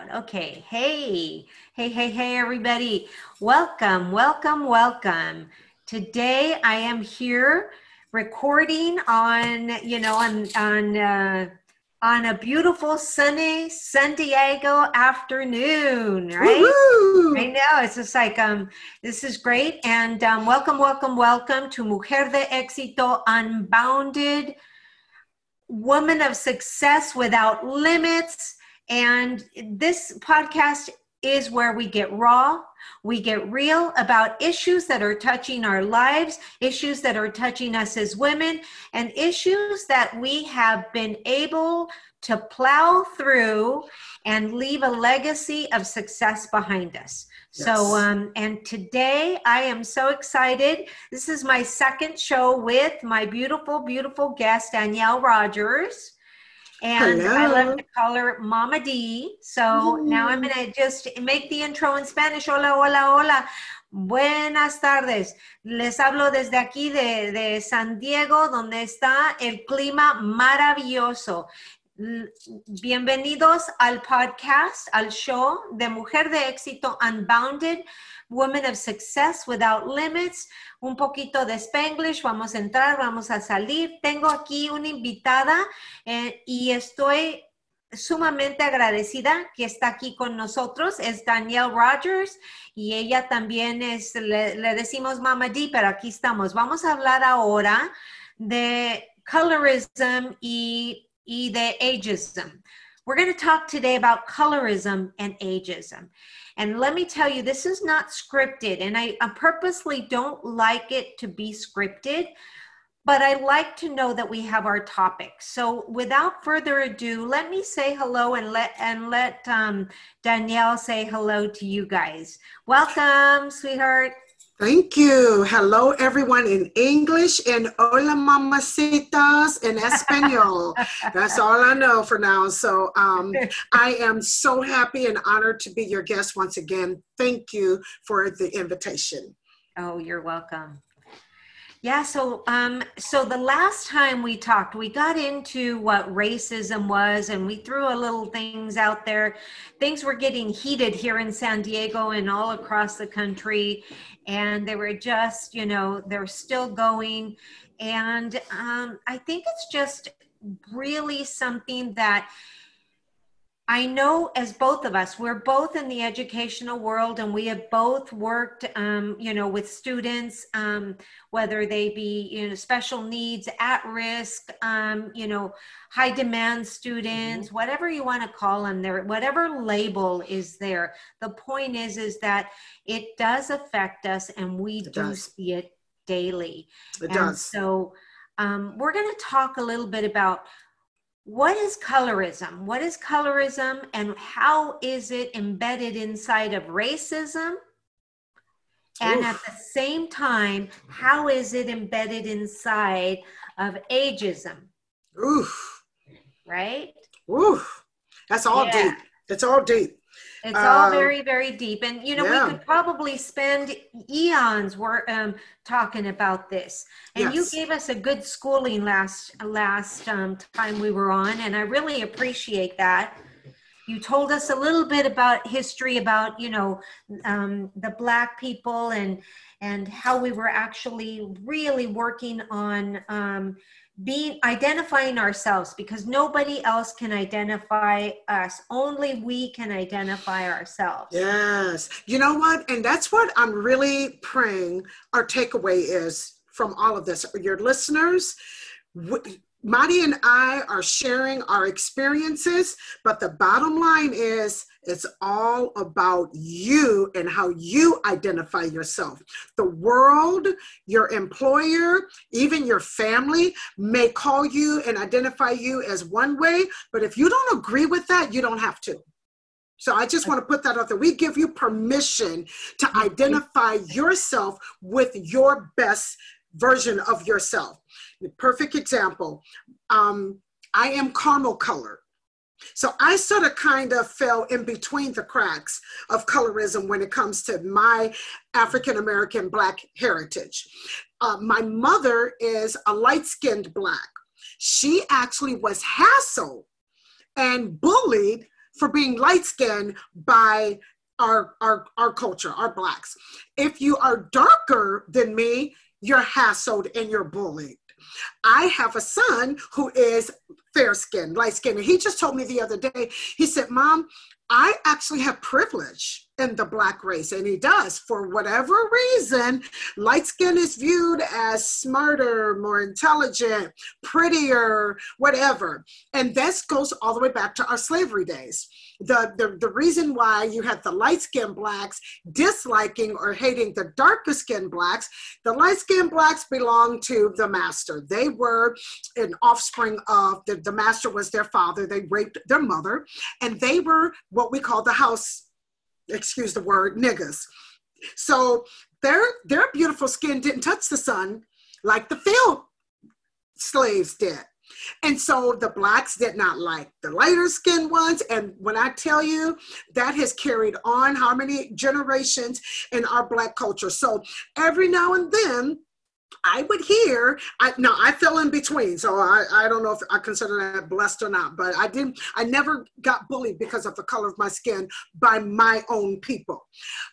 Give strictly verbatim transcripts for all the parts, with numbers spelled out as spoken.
Okay. Hey, hey, hey, hey, everybody. Welcome, welcome, welcome. Today I am here recording on, you know, on, on, uh, on a beautiful sunny San Diego afternoon, right? Woohoo! I know, it's just like, um, this is great. And um, welcome, welcome, welcome to Mujer de Éxito Unbounded, Woman of Success Without Limits. And this podcast is where we get raw, we get real about issues that are touching our lives, issues that are touching us as women, and issues that we have been able to plow through and leave a legacy of success behind us. Yes. So, um, and today I am so excited. This is my second show with my beautiful, beautiful guest, Danielle Rogers. And Hello. I love to call her Mama D. So mm. now I'm going to just make the intro in Spanish. Hola, hola, hola. Buenas tardes. Les hablo desde aquí de, de San Diego, donde está el clima maravilloso. Bienvenidos al podcast, al show de Mujer de Éxito Unbounded, Women of Success Without Limits. Un poquito de Spanglish, vamos a entrar, vamos a salir. Tengo aquí una invitada eh, y estoy sumamente agradecida que está aquí con nosotros. Es Danielle Rogers y ella también es, le, le decimos Mama D, pero aquí estamos. Vamos a hablar ahora de colorism y y de ageism. We're going to talk today about colorism and ageism. And let me tell you, this is not scripted, and I, I purposely don't like it to be scripted, but I like to know that we have our topic. So without further ado, let me say hello and let and let um, Danielle say hello to you guys. Welcome, sweetheart. Thank you. Hello, everyone in English and hola, mamacitas in Espanol. That's all I know for now. So um, I am so happy and honored to be your guest once again. Thank you for the invitation. Oh, you're welcome. Yeah, so um, so the last time we talked, we got into what racism was, and we threw a little things out there. Things were getting heated here in San Diego and all across the country, and they were just, you know, they're still going. And um, I think it's just really something that I know, as both of us, we're both in the educational world, and we have both worked, um, you know, with students, um, whether they be, you know, special needs, at risk, um, you know, high demand students, mm-hmm. whatever you want to call them there, whatever label is there. The point is, is that it does affect us, and we it do does. see it daily. It and does. So um, we're going to talk a little bit about what is colorism? What is colorism, and how is it embedded inside of racism? And Oof. At the same time, how is it embedded inside of ageism? Oof. Right? Oof. That's all yeah. deep. It's all deep. It's all um, very, very deep. And, you know, yeah. we could probably spend eons were, um, talking about this. And yes. you gave us a good schooling last last um, time we were on, and I really appreciate that. You told us a little bit about history, about, you know, um, the Black people, and and how we were actually really working on um, being identifying ourselves, because nobody else can identify us. Only we can identify ourselves. Yes. You know what? And that's what I'm really praying our takeaway is from all of this. Your listeners, Marty and I are sharing our experiences, but the bottom line is it's all about you and how you identify yourself. The world, your employer, even your family may call you and identify you as one way, but if you don't agree with that, you don't have to. So I just want to put that out there. We give you permission to identify yourself with your best version of yourself. The perfect example, um, I am caramel color. So I sort of kind of fell in between the cracks of colorism when it comes to my African-American Black heritage. Uh, my mother is a light-skinned Black. She actually was hassled and bullied for being light-skinned by our, our, our culture, our Blacks. If you are darker than me, you're hassled and you're bullied. I have a son who is fair-skinned, light-skinned, and he just told me the other day, he said, Mom, I actually have privilege in the Black race, and he does. For whatever reason, light skin is viewed as smarter, more intelligent, prettier, whatever. And this goes all the way back to our slavery days. The, the, the reason why you had the light-skinned Blacks disliking or hating the darker-skinned Blacks, the light-skinned Blacks belonged to the master. They were an offspring of, the, the master was their father. They raped their mother, and they were what we call the house, excuse the word, niggas. So their, their beautiful skin didn't touch the sun like the field slaves did. And so the Blacks did not like the lighter skinned ones. And when I tell you, that has carried on how many generations in our Black culture. So every now and then, I would hear, I no, I fell in between. So I, I don't know if I consider that blessed or not, but I didn't, I never got bullied because of the color of my skin by my own people.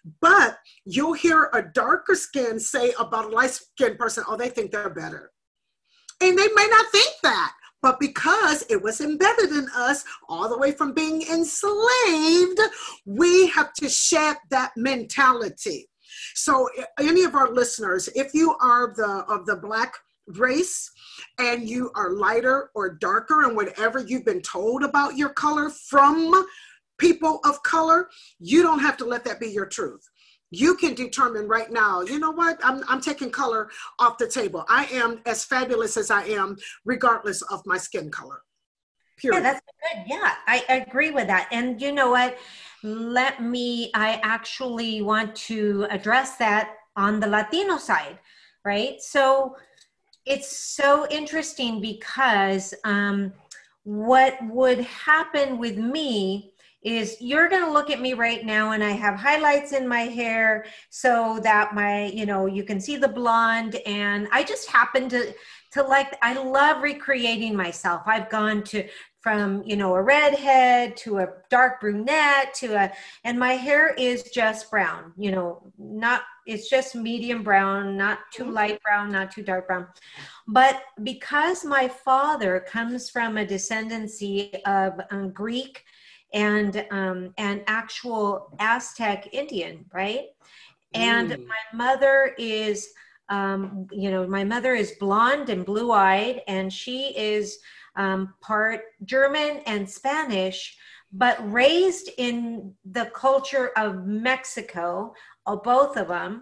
But you'll hear a darker skin say about a light skinned person, oh, they think they're better. And they may not think that, but because it was embedded in us all the way from being enslaved, we have to shed that mentality. So any of our listeners, if you are the of the Black race and you are lighter or darker and whatever you've been told about your color from people of color, you don't have to let that be your truth. You can determine right now, you know what, I'm, I'm taking color off the table. I am as fabulous as I am, regardless of my skin color. Period. Yeah, that's good. Yeah, I agree with that. And you know what? Let me, I actually want to address that on the Latino side, right? So it's so interesting because um, what would happen with me is you're going to look at me right now and I have highlights in my hair so that my, you know, you can see the blonde, and I just happen to, to like, I love recreating myself. I've gone to, from, you know, a redhead to a dark brunette to a, and my hair is just brown, you know, not, it's just medium brown, not too light brown, not too dark brown. But because my father comes from a descendancy of um, Greek and um, and actual Aztec Indian, right? And Mm. my mother is, um, you know, my mother is blonde and blue-eyed, and she is um, part German and Spanish, but raised in the culture of Mexico, or both of them.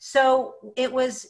So it was,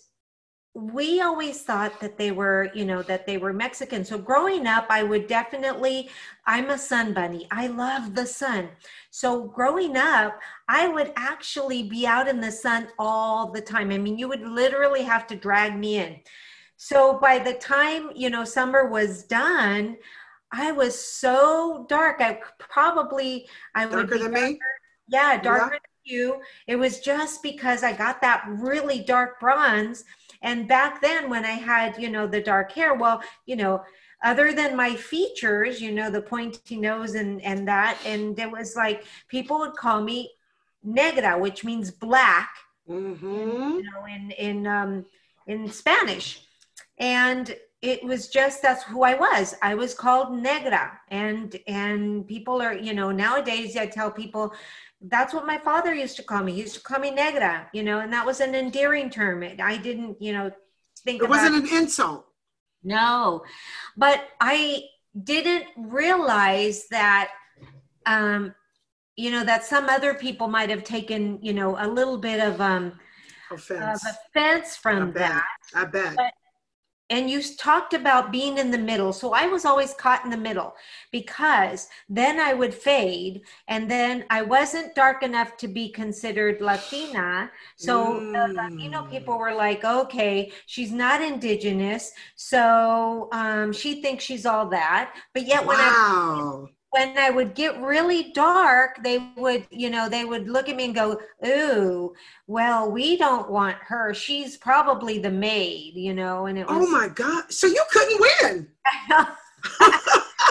we always thought that they were, you know, that they were Mexican. So growing up, I would definitely, I'm a sun bunny. I love the sun. So growing up, I would actually be out in the sun all the time. I mean, you would literally have to drag me in. So by the time, you know, summer was done, I was so dark. I probably, I would Darker be than darker, me? yeah, darker Yeah. than you. It was just because I got that really dark bronze. And back then when I had, you know, the dark hair, well, you know, other than my features, you know, the pointy nose and, and that, and it was like, people would call me negra, which means black, Mm-hmm. you know, in, in, um, in Spanish. And it was just, that's who I was. I was called negra. And, and people are, you know, nowadays I tell people, that's what my father used to call me. He used to call me negra, you know, and that was an endearing term. It, I didn't, you know, think It about wasn't an insult. No, but I didn't realize that, um, you know, that some other people might have taken, you know, a little bit of, um, Offense. of offense I from bet. that. I bet. But, and you talked about being in the middle. So I was always caught in the middle because then I would fade, and then I wasn't dark enough to be considered Latina. So Mm. the Latino people were like, okay, she's not indigenous. So um, she thinks she's all that. But yet when I Wow. when I would get really dark, they would, you know, they would look at me and go, ooh, well, we don't want her. She's probably the maid, you know, and it was. Oh my God. So you couldn't win. I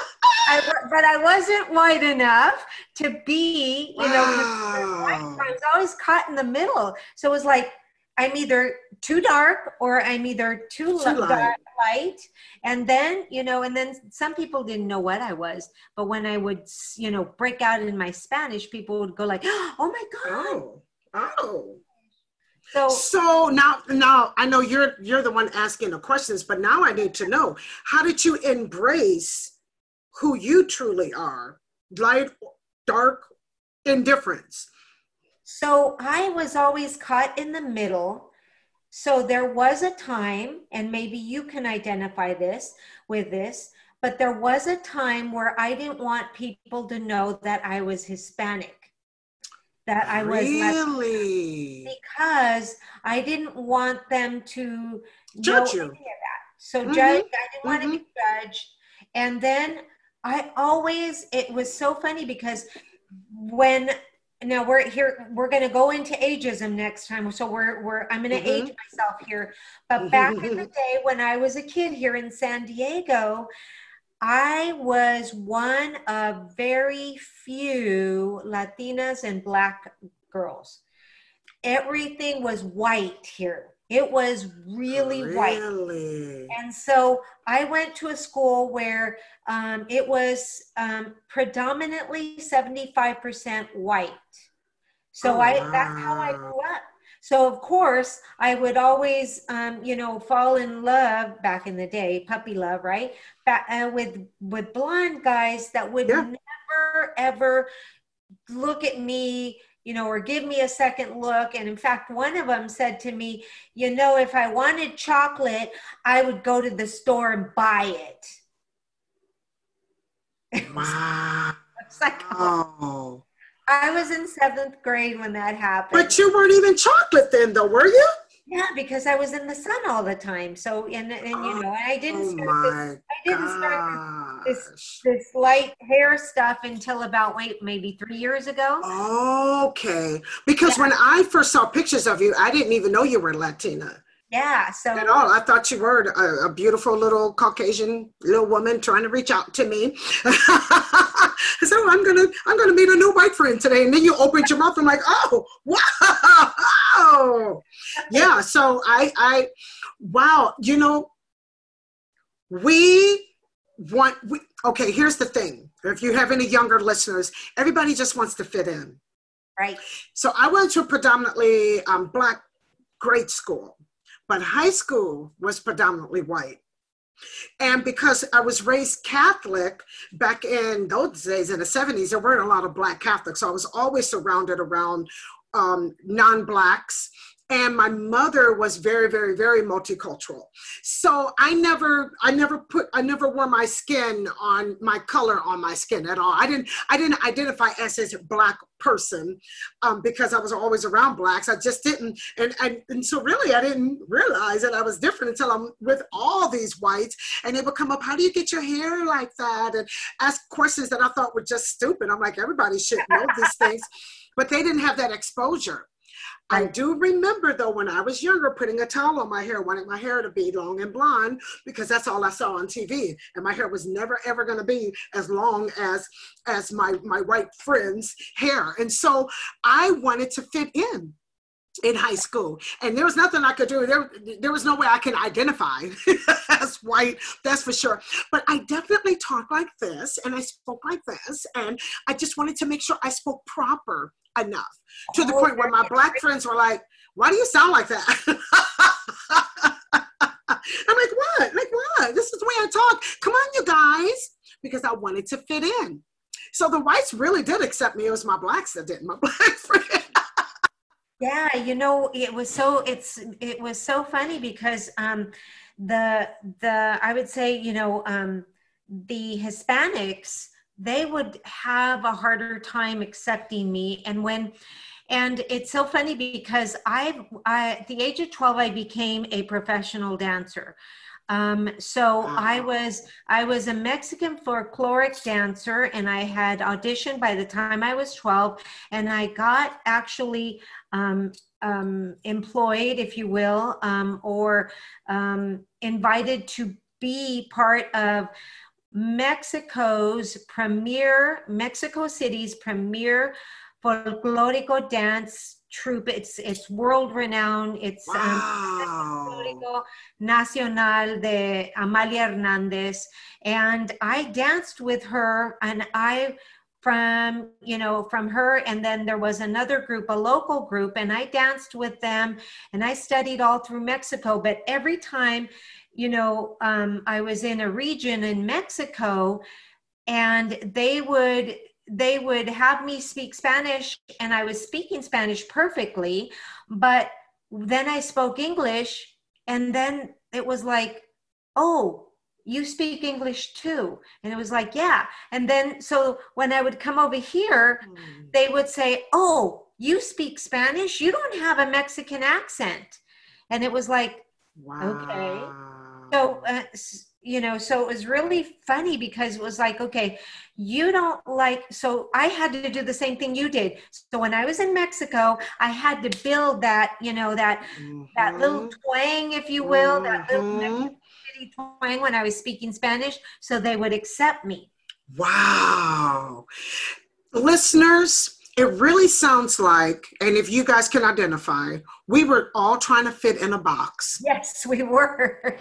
I, wa- but I wasn't white enough to be, you know, 'cause Wow. I was always caught in the middle. So it was like, I'm either too dark or I'm either too Too li- dark, light. light. And then, you know, and then some people didn't know what I was. But when I would, s- you know, break out in my Spanish, people would go like, oh my God. Oh. Oh. So So now, now I know you're you're the one asking the questions, but now I need to know, how did you embrace who you truly are? Light, dark, indifference. So I was always caught in the middle. So there was a time, and maybe you can identify this with this, but there was a time where I didn't want people to know that I was Hispanic, that I was Latino, Really? because I didn't want them to know Judge any you. of that. So judge, I didn't Mm-hmm. want to Mm-hmm. be judged. And then I always, it was so funny because when now we're here, we're going to go into ageism next time. So we're, we're, I'm going to age Mm-hmm. myself here. But back in the day when I was a kid here in San Diego, I was one of very few Latinas and Black girls. Everything was white here. It was really white. Really? And so I went to a school where um, it was um, predominantly seventy-five percent white. So Oh, I that's how I wow. grew up. So of course I would always, um, you know, fall in love back in the day, puppy love, right? Ba- uh, with with blonde guys that would Yeah. never ever look at me, you know, or give me a second look. And in fact, one of them said to me, you know, if I wanted chocolate, I would go to the store and buy it. It was, Wow. it's like, I was in seventh grade when that happened. But you weren't even chocolate then, though, were you? Yeah, because I was in the sun all the time. So, and, and you know, I didn't Oh start this, my I didn't start this, this, gosh. this light hair stuff until about, wait, maybe three years ago. Okay. Because Yeah. when I first saw pictures of you, I didn't even know you were Latina Yeah. at So, all. I thought you were a, a beautiful little Caucasian little woman trying to reach out to me. So I'm gonna I'm gonna meet a new white friend today. And then you opened your mouth. I'm like, oh, wow. Yeah. So I I wow, you know, we want we okay, here's the thing. If you have any younger listeners, everybody just wants to fit in. right. So I went to a predominantly um, Black grade school, but high school was predominantly white. And because I was raised Catholic back in those days, in the seventies, there weren't a lot of Black Catholics. So I was always surrounded around um, non-Blacks. And my mother was very, very, very multicultural. So I never, I never put, I never wore my skin on my color on my skin at all. I didn't, I didn't identify as a Black person um, because I was always around Blacks. I just didn't, and, and and so really, I didn't realize that I was different until I'm with all these whites, and they would come up, "How do you get your hair like that?" and ask questions that I thought were just stupid. I'm like, everybody should know these things, but they didn't have that exposure. I Right. do remember, though, when I was younger, putting a towel on my hair, wanting my hair to be long and blonde, because that's all I saw on T V. And my hair was never, ever going to be as long as, as my, my white friend's hair. And so I wanted to fit in in high school. And there was nothing I could do. There, there was no way I can identify as white, that's for sure. But I definitely talked like this, and I spoke like this, and I just wanted to make sure I spoke proper enough, to the Oh, point where my Black friends were like, "Why do you sound like that?" I'm like, what? Like what? This is the way I talk. Come on, you guys. Because I wanted to fit in. So the whites really did accept me. It was my Blacks that didn't, my Black friends. yeah, you know, it was so it's it was so funny because um the the I would say, you know, um the Hispanics, they would have a harder time accepting me. And when and it's so funny because I've I, at the age of twelve I became a professional dancer. Um, so I Wow. was I was a Mexican folkloric dancer, and I had auditioned by the time I was twelve, and I got actually um, um, employed, if you will, um, or um, invited to be part of Mexico's premier, Mexico City's premier folklorico dance troupe. It's it's world renowned. It's wow. um, Nacional de Amalia Hernandez, and I danced with her, and I from you know from her, and then there was another group, a local group, and I danced with them, and I studied all through Mexico. But every time, you know, um, I was in a region in Mexico, and they would they would have me speak Spanish, and I was speaking Spanish perfectly, but then I spoke English, and then it was like, oh, you speak English too. And it was like, yeah. And then, so when I would come over here, mm. they would say, oh, you speak Spanish? You don't have a Mexican accent. And it was like, wow. Okay. So, uh, you know, so it was really funny because it was like, okay, you don't like, so I had to do the same thing you did. So when I was in Mexico, I had to build that, you know, that, mm-hmm. that little twang, if you will, mm-hmm. that little Mexican City twang when I was speaking Spanish, so they would accept me. Wow. Listeners, it really sounds like, and if you guys can identify, we were all trying to fit in a box. Yes, we were.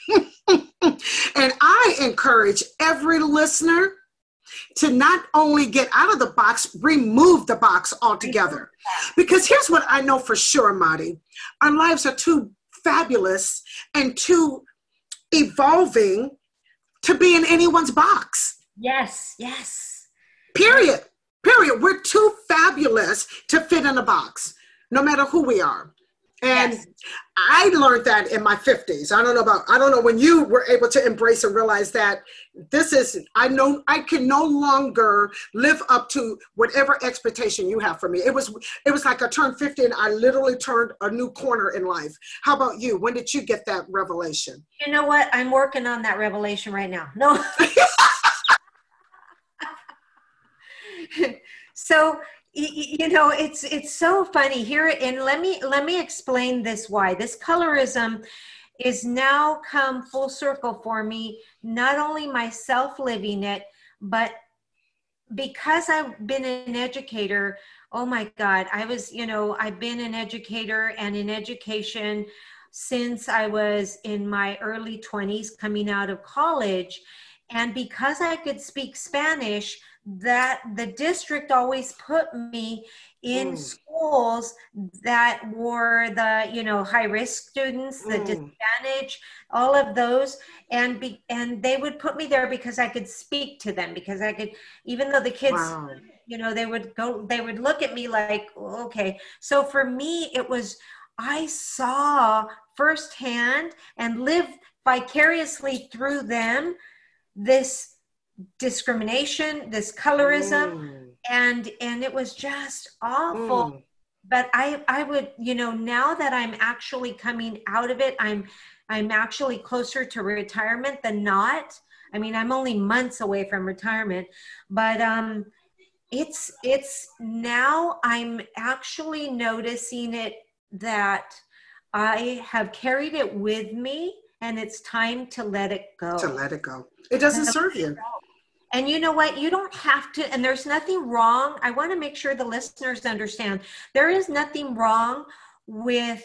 And I encourage every listener to not only get out of the box, remove the box altogether. Because here's what I know for sure, Mari. Our lives are too fabulous and too evolving to be in anyone's box. Yes, yes. Period. Period. We're too fabulous to fit in a box, no matter who we are. And yes. I learned that in my fifties. I don't know about, I don't know when you were able to embrace and realize that this is, I know I can no longer live up to whatever expectation you have for me. It was, it was like I turned fifty and I literally turned a new corner in life. How about you? When did you get that revelation? You know what? I'm working on that revelation right now. No. So, you know, it's it's so funny here, and let me let me explain this why. This colorism is now come full circle for me, not only myself living it, but because I've been an educator, oh my God, I was, you know, I've been an educator and in education since I was in my early twenties coming out of college. And because I could speak Spanish, that the district always put me in mm. schools that were the, you know, high risk students, the mm. disadvantaged, all of those. And be, and they would put me there because I could speak to them, because I could, even though the kids, wow. you know, they would go, they would look at me like, okay. So for me, it was, I saw firsthand and lived vicariously through them this discrimination, this colorism, mm. and and it was just awful. Mm. But I I would, you know, now that I'm actually coming out of it, I'm I'm actually closer to retirement than not. I mean, I'm only months away from retirement, but um it's it's now I'm actually noticing it that I have carried it with me, and it's time to let it go. To let it go. It doesn't serve you. And you know what? You don't have to, and there's nothing wrong. I want to make sure the listeners understand there is nothing wrong with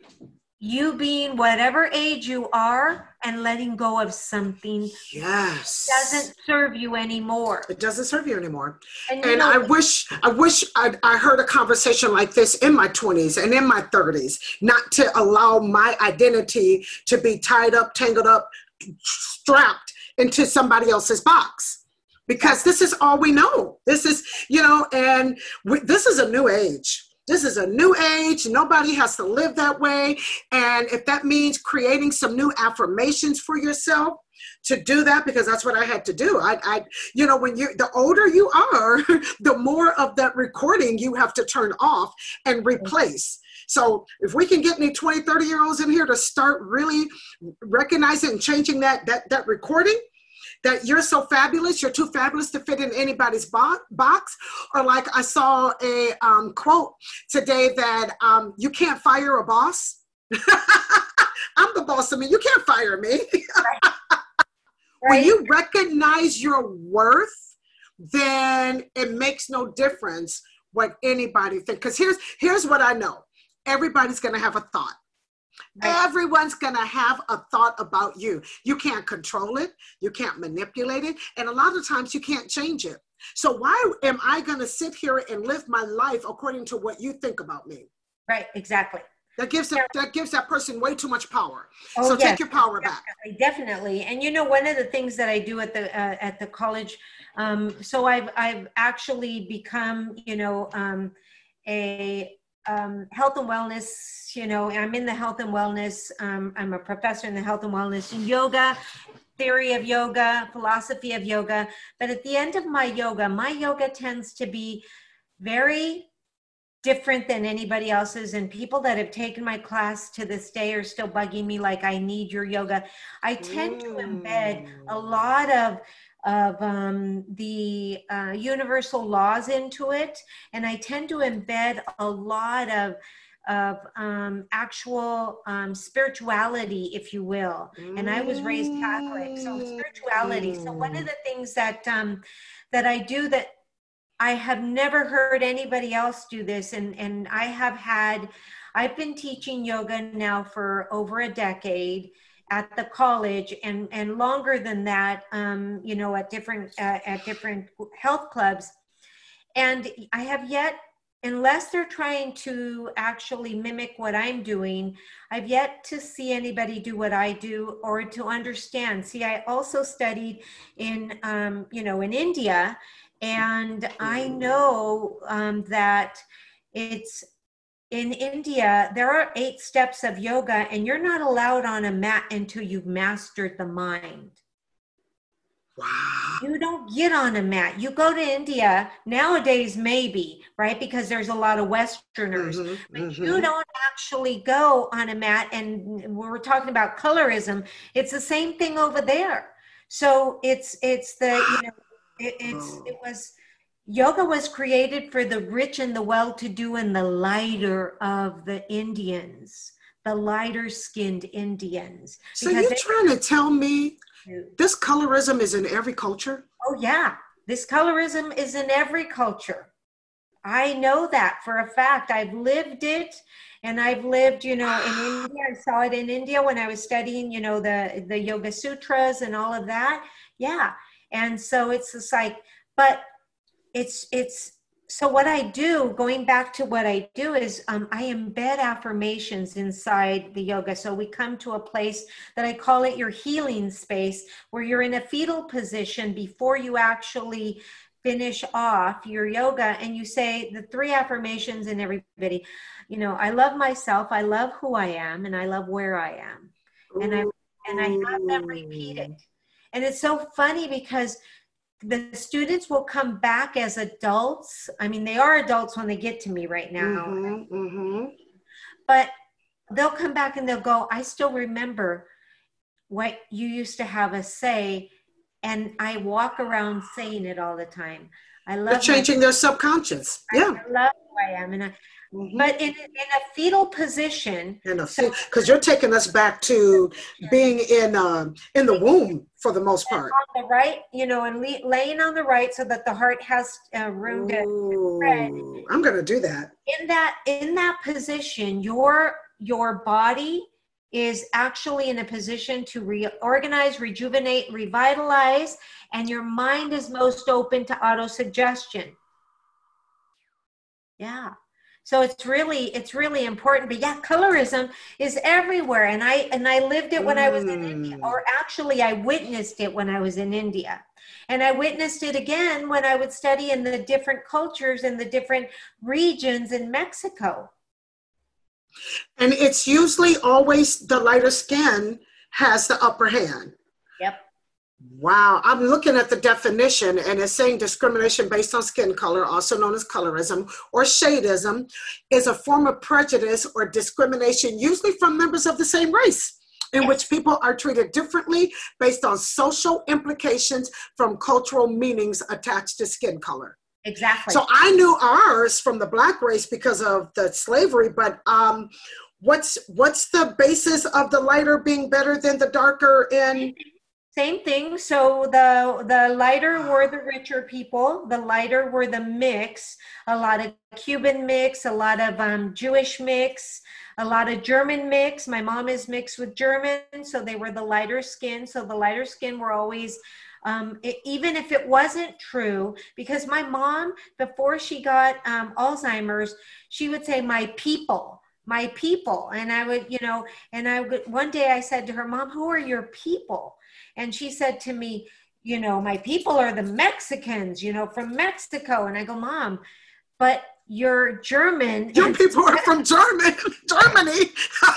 you being whatever age you are and letting go of something. Yes. Doesn't serve you anymore. It doesn't serve you anymore. And, you and know, I wish, I wish I, I heard a conversation like this in my twenties and in my thirties, not to allow my identity to be tied up, tangled up, strapped into somebody else's box. Because this is all we know. This is, you know, and we, this is a new age. This is a new age. Nobody has to live that way. And if that means creating some new affirmations for yourself to do that, because that's what I had to do. I, I you know, when you, the older you are, the more of that recording you have to turn off and replace. So if we can get any twenty, thirty year olds in here to start really recognizing and changing that, that, that recording, that you're so fabulous, you're too fabulous to fit in anybody's bo- box. Or like I saw a um, quote today that um, you can't fire a boss. I'm the boss of me. You can't fire me. Right. When Right? you recognize your worth, then it makes no difference what anybody thinks. Because here's here's what I know. Everybody's going to have a thought. Right. Everyone's going to have a thought about you. You can't control it. You can't manipulate it. And a lot of times you can't change it. So why am I going to sit here and live my life according to what you think about me? Right. Exactly. That gives them, that gives that person way too much power. Oh, So yes, take your power back. definitely, definitely. And you know, one of the things that I do at the uh, at the college, um, so I've I've actually become, you know, um, a um, health and wellness. You know, I'm in the health and wellness. Um, I'm a professor in the health and wellness and yoga, theory of yoga, philosophy of yoga. But at the end of my yoga, my yoga tends to be very different than anybody else's, and people that have taken my class to this day are still bugging me like, I need your yoga. I tend to embed a lot of of um, the uh, universal laws into it, and I tend to embed a lot of of um, actual um, spirituality, if you will. And I was raised Catholic, so spirituality. So one of the things that um, that I do that I have never heard anybody else do this. And, and I have had, I've been teaching yoga now for over a decade at the college, and, and longer than that, um, you know, at different, uh, at different health clubs. And I have yet, unless they're trying to actually mimic what I'm doing, I've yet to see anybody do what I do or to understand. See, I also studied in, um, you know, in India. And I know um, that it's in India, there are eight steps of yoga, and you're not allowed on a mat until you've mastered the mind. Wow. You don't get on a mat. You go to India nowadays, maybe, right? Because there's a lot of Westerners, Mm-hmm, but mm-hmm. you don't actually go on a mat. And we're talking about colorism. It's the same thing over there. So it's, it's the, you know, It, it's it was yoga was created for the rich and the well-to-do and the lighter of the Indians, the lighter skinned Indians. So you're trying to tell me this colorism is in every culture? Oh yeah, this colorism is in every culture. I know that for a fact. I've lived it, and I've lived, you know, in India. I saw it in India when I was studying, you know, the the Yoga Sutras and all of that. Yeah. And so it's just like, but it's, it's, so what I do, going back to what I do is um, I embed affirmations inside the yoga. So we come to a place that I call it your healing space, where you're in a fetal position before you actually finish off your yoga, and you say the three affirmations. And everybody, you know, I love myself, I love who I am, and I love where I am. And I, and I have them repeat it. And it's so funny because the students will come back as adults. I mean, they are adults when they get to me right now. Mm-hmm, mm-hmm. But they'll come back and they'll go, I still remember what you used to have us say. And I walk around saying it all the time. I love They're changing my, their subconscious. Yeah. I, I love who I am. And I, Mm-hmm. But in, in a fetal position, because so, you're taking us back to being in uh, in the womb for the most part. On the right, you know, and le- laying on the right so that the heart has uh, room to spread. I'm going to do that. In that in that position, your your body is actually in a position to reorganize, rejuvenate, revitalize, and your mind is most open to autosuggestion. Yeah. So it's really, it's really important. But yeah, colorism is everywhere. And I, and I lived it when mm. I was in India, or actually I witnessed it when I was in India. And I witnessed it again when I would study in the different cultures and the different regions in Mexico. And it's usually always the lighter skin has the upper hand. Yep. Wow, I'm looking at the definition, and it's saying discrimination based on skin color, also known as colorism or shadism, is a form of prejudice or discrimination, usually from members of the same race, in yes. which people are treated differently based on social implications from cultural meanings attached to skin color. Exactly. So I knew ours from the Black race because of the slavery, but um, what's what's the basis of the lighter being better than the darker in? Same thing. So the the lighter were the richer people. The lighter were the mix. A lot of Cuban mix, a lot of um, Jewish mix, a lot of German mix. My mom is mixed with German, so they were the lighter skin. So the lighter skin were always, um, it, even if it wasn't true, because my mom, before she got um, Alzheimer's, she would say, "My people." My people. And I would, you know, and I would, one day I said to her, "Mom, who are your people?" And she said to me, "You know, my people are the Mexicans, you know, from Mexico." And I go, "Mom, but you're German." Your people are from German, Germany.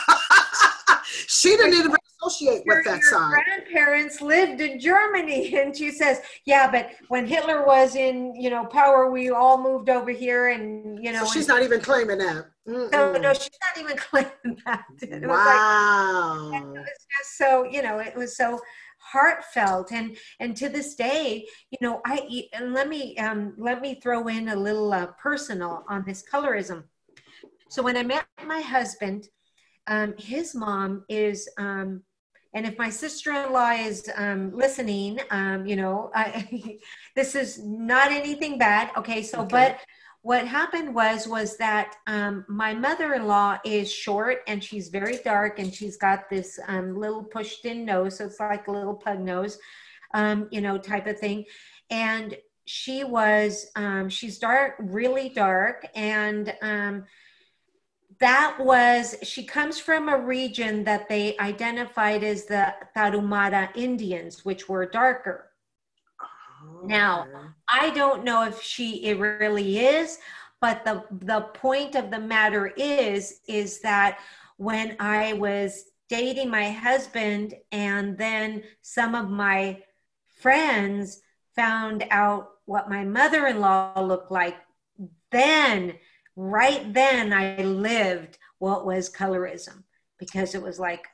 She didn't even associate your, with that your side. grandparents lived in Germany. And she says, "Yeah, but when Hitler was in, you know, power, we all moved over here." And, you know, So she's and, not even claiming that. Mm-mm. so no, she's not even claiming that. It Wow. was like, it was just so, you know, it was so heartfelt. And, and to this day, you know, I, and let me, um, let me throw in a little uh, personal on this colorism. So when I met my husband, um, his mom is, um, and if my sister-in-law is um, listening, um, you know, I, this is not anything bad. Okay. So, Okay. but what happened was, was that um, my mother-in-law is short and she's very dark and she's got this um, little pushed in nose. So it's like a little pug nose, um, you know, type of thing. And she was, um, she's dark, really dark. And um, that was, she comes from a region that they identified as the Tarahumara Indians, which were darker. Now, I don't know if she it really is, but the the point of the matter is is that when I was dating my husband and then some of my friends found out what my mother-in-law looked like, then right then I lived what was colorism, because it was like,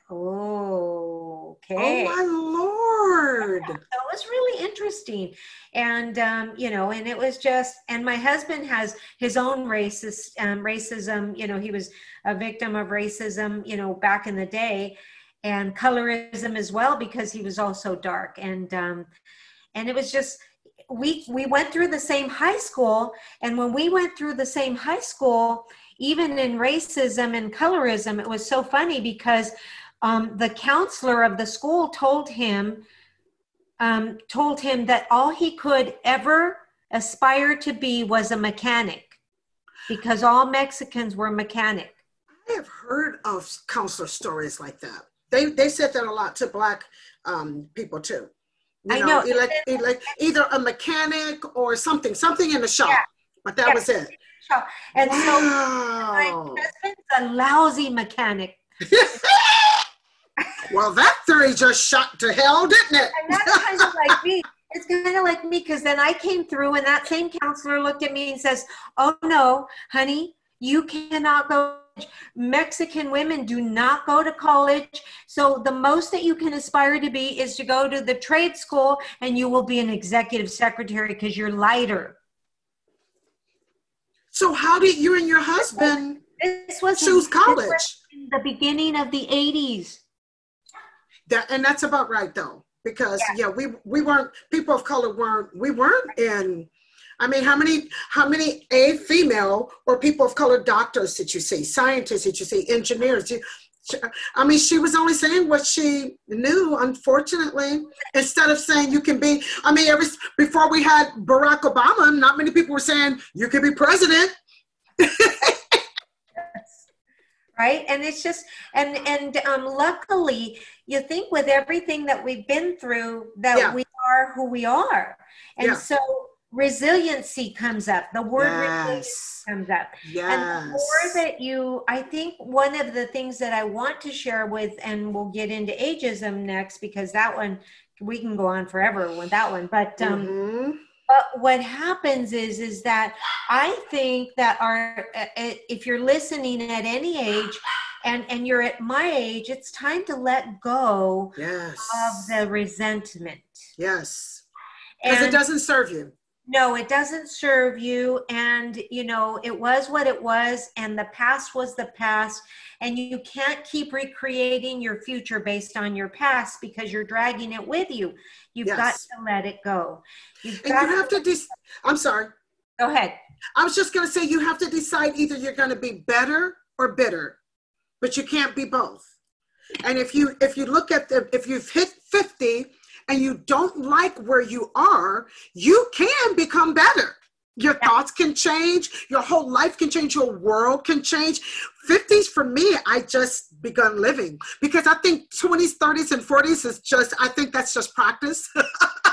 oh, okay. Oh my Lord. So it was really interesting. And, um, you know, and it was just, and my husband has his own racist um, racism. You know, he was a victim of racism, you know, back in the day, and colorism as well, because he was also dark. And, um, and it was just, we, we went through the same high school. And when we went through the same high school, even in racism and colorism, it was so funny because um, the counselor of the school told him, um, told him that all he could ever aspire to be was a mechanic, because all Mexicans were mechanic. I have heard of counselor stories like that. They they said that a lot to Black um, people too. You I know, know. like, like either a mechanic or something, something in the shop, Yeah. but that Yeah. was it. And wow. so my husband's a lousy mechanic. Well, that theory just shot to hell, didn't it? And that's kind of like me. It's kind of like me, because then I came through and that same counselor looked at me and says, "Oh no, honey, you cannot go. Mexican women do not go to college. So the most that you can aspire to be is to go to the trade school, and you will be an executive secretary because you're lighter." So how did you and your husband this was choose college? This was in the beginning of the eighties. That, and that's about right though, because yeah. yeah, we we weren't, people of color weren't, we weren't in, I mean, how many, how many A, female or people of color doctors did you see, scientists did you see, engineers? You, I mean, she was only saying what she knew, unfortunately, instead of saying you can be, I mean, every, before we had Barack Obama, not many people were saying you could be president. Right. And it's just, and, and um, luckily, you think with everything that we've been through that yeah. we are who we are. And yeah. so resiliency comes up. The word yes. resilience comes up. Yes. And the more that you, I think one of the things that I want to share with, and we'll get into ageism next, because that one, we can go on forever with that one. But, um, mm-hmm. but what happens is, is that I think that our, if you're listening at any age, and, and you're at my age, it's time to let go yes. of the resentment. Yes. Because it doesn't serve you. No, it doesn't serve you. And, you know, it was what it was, and the past was the past. And you can't keep recreating your future based on your past because you're dragging it with you. You've got Yes. to let it go. You've And you got have to, to, de- I'm sorry. go ahead. I was just going to say, you have to decide either you're going to be better or bitter, but you can't be both. And if you, if you look at the, if you've hit fifty and you don't like where you are, you can become better. Your Yeah. thoughts can change. Your whole life can change. Your world can change. fifties for me, I just begun living, because I think twenties, thirties, and forties is just, I think that's just practice. But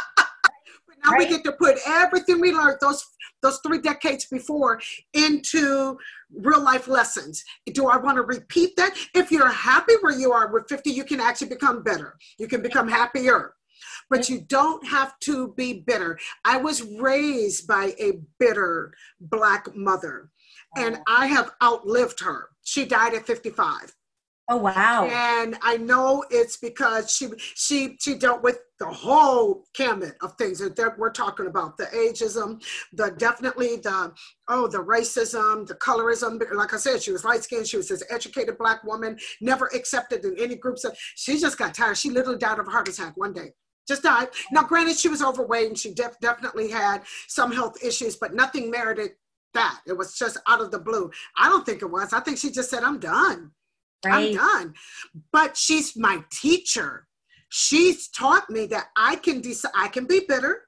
now we Right? get to put everything we learned those those three decades before into real life lessons. Do I want to repeat that? If you're happy where you are with fifty, you can actually become better. You can become happier. But you don't have to be bitter. I was raised by a bitter Black mother, and I have outlived her. She died at fifty-five. Oh, wow. And I know it's because she she she dealt with the whole gamut of things that that we're talking about: the ageism, the definitely the oh the racism, the colorism. Like I said, she was light skinned. She was this educated Black woman, never accepted in any groups. Of, she just got tired. She literally died of a heart attack one day. Just died. Now, granted, she was overweight and she def- definitely had some health issues, but nothing merited that. It was just out of the blue. I don't think it was. I think she just said, "I'm done. I'm Right. done." But she's my teacher. She's taught me that I can decide, I can be bitter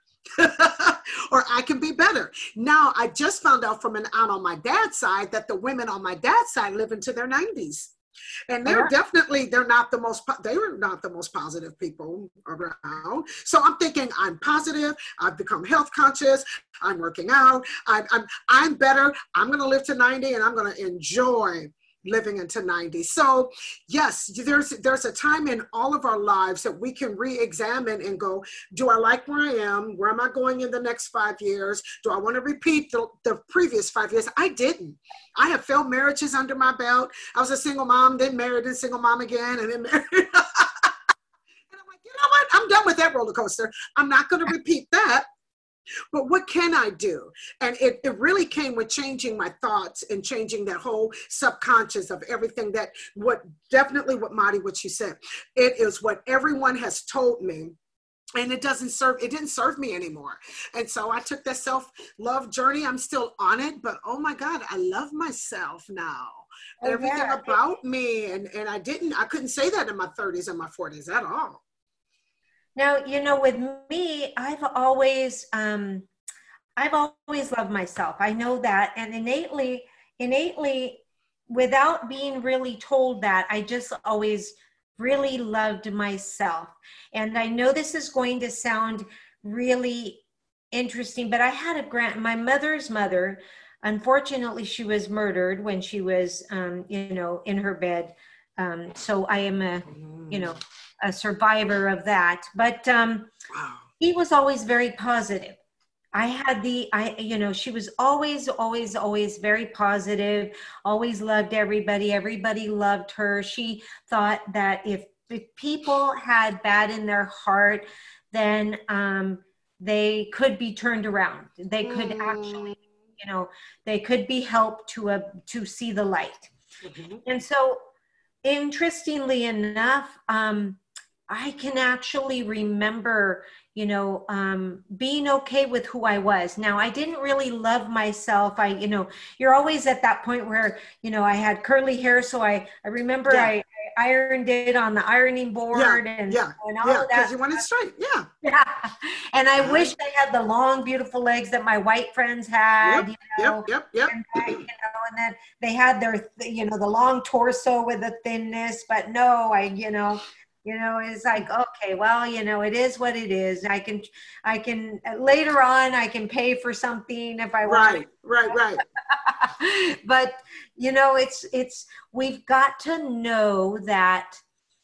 or I can be better. Now, I just found out from an aunt on my dad's side that the women on my dad's side live into their nineties. And they're Uh-huh. definitely, they're not the most, po- they were not the most positive people around. So I'm thinking I'm positive. I've become health conscious. I'm working out. I'm, I'm, I'm better. I'm going to live to ninety, and I'm going to enjoy living into ninety. So yes, there's there's a time in all of our lives that we can re-examine and go, do I like where I am? Where am I going in the next five years? Do I want to repeat the, the previous five years? I didn't. I have failed marriages under my belt. I was a single mom, then married and single mom again, and then married. And I'm like, you know what? I'm done with that roller coaster. I'm not going to repeat that. But what can I do? And it, it really came with changing my thoughts and changing that whole subconscious of everything that, what definitely what Madi, what she said, it is what everyone has told me. And it doesn't serve, it didn't serve me anymore. And so I took that self-love journey. I'm still on it, but oh my God, I love myself now. Oh, Everything yeah. about me. And, and I didn't, I couldn't say that in my thirties and my forties at all. Now, you know, with me, I've always, um, I've always loved myself. I know that. And innately, innately, without being really told that, I just always really loved myself. And I know this is going to sound really interesting, but I had a grand, my mother's mother, unfortunately, she was murdered when she was, um, you know, in her bed. Um, so I am a, you know, a survivor of that. But um, Wow. he was always very positive. I had the, I, you know, she was always, always, always very positive, always loved everybody. Everybody loved her. She thought that if, if people had bad in their heart, then um, they could be turned around. They could Mm. actually, you know, they could be helped to a, to see the light. Mhm. And so, interestingly enough, um, I can actually remember, you know, um, being okay with who I was. Now, I didn't really love myself. I, you know, you're always at that point where, you know, I had curly hair. So I, I remember Yeah. I, I ironed it on the ironing Yeah. board and, Yeah. and all Yeah. of Because that. you want it straight. Yeah. Yeah. And I Uh-huh. wished I had the long, beautiful legs that my white friends had, Yep. you Yep. know, Yep. Yep. and that, you know, and then they had their, you know, the long torso with the thinness, but no, I, you know, you know, it's like, okay, well, you know, it is what it is. I can, I can, later on, I can pay for something if I want Right. Right. Right. it. But, you know, it's, it's, we've got to know that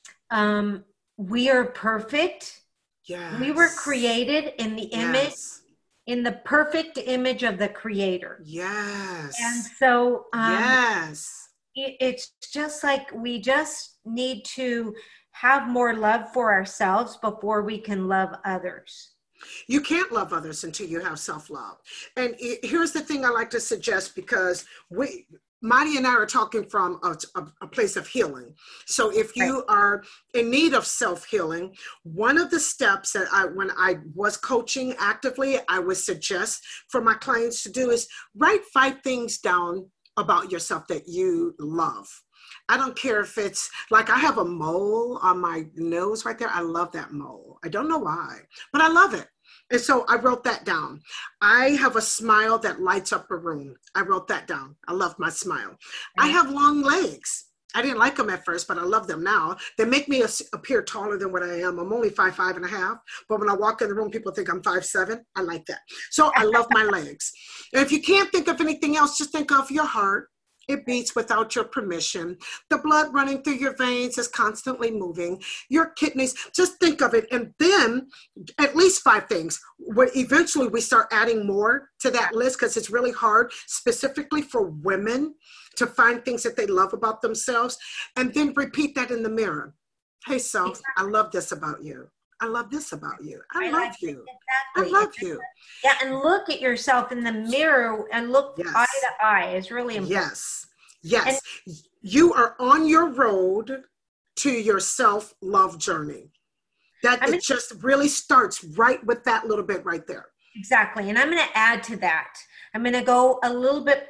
um, we are perfect. We were Yes. created in the image, Yes. in the perfect image of the Creator. And Yes. so um, Yes. it, it's just like we just need to have more love for ourselves before we can love others. You can't love others until you have self-love. And here's the thing I like to suggest, because we, Marty and I are talking from a, a, a place of healing. So if you Right. are in need of self-healing, one of the steps that I, when I was coaching actively, I would suggest for my clients to do is write five things down about yourself that you love. I don't care if it's like I have a mole on my nose right there. I love that mole. I don't know why, but I love it. And so I wrote that down. I have a smile that lights up a room. I wrote that down. I love my smile. I have long legs. I didn't like them at first, but I love them now. They make me appear taller than what I am. I'm only five, five and a half. But when I walk in the room, people think I'm five, seven. I like that. So I love my legs. And if you can't think of anything else, just think of your heart. It beats without your permission. The blood running through your veins is constantly moving. Your kidneys, just think of it. And then at least five things. Where eventually we start adding more to that list, because it's really hard, specifically for women, to find things that they love about themselves. And then repeat that in the mirror. Hey, self, exactly. I love this about you. I love this about you. I, I love like you. Exactly. I love you. Yeah, and look at yourself in the mirror and look yes. eye to eye. It's really important. Yes, yes. And you are on your road to your self-love journey. That I mean, it just really starts right with that little bit right there. Exactly. And I'm going to add to that. I'm going to go a little bit